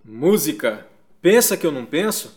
Música, pensa que eu não penso?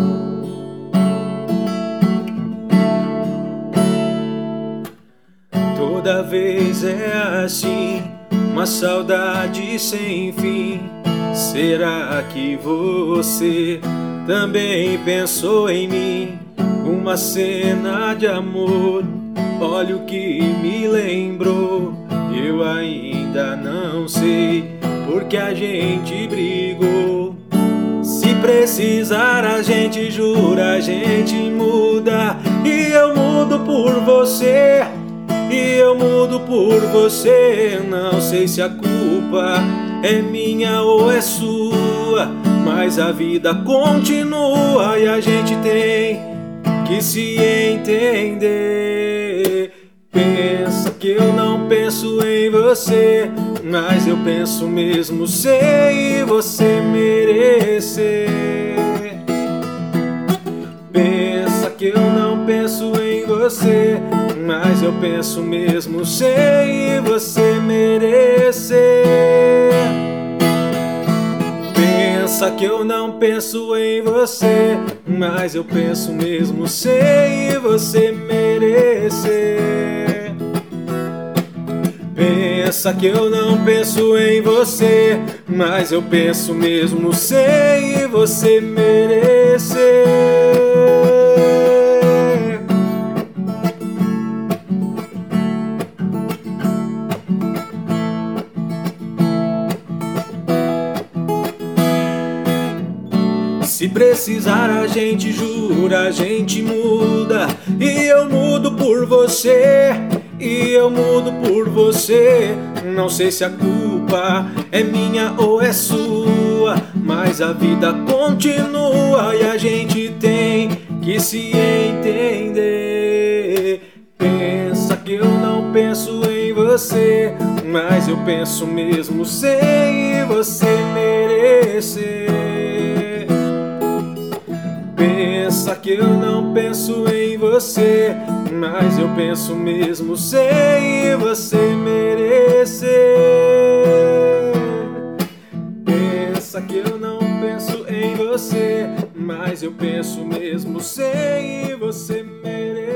Toda vez é assim, uma saudade sem fim. Será que você também pensou em mim? Uma cena de amor, olha o que me lembrou. Eu ainda não sei porque a gente brigou. Se precisar a gente jura, a gente muda. E eu mudo por você, e eu mudo por você. Não sei se a culpa é minha ou é sua, mas a vida continua e a gente tem que se entender. Pensa que eu não penso em você, mas eu penso mesmo sem você merecer. Pensa que eu não penso em você, mas eu penso mesmo sem você merecer. Pensa que eu não penso em você, mas eu penso mesmo sem você merecer. Pensa que eu não penso em você, mas eu penso mesmo sem você merecer. Se precisar a gente jura, a gente muda. E eu mudo por você, e eu mudo por você. Não sei se a culpa é minha ou é sua, mas a vida continua e a gente tem que se entender. Pensa que eu não penso em você, mas eu penso mesmo sem você merecer. Pensa que eu não penso em você, mas eu penso mesmo sem você merecer. Pensa que eu não penso em você, mas eu penso mesmo sem você merecer.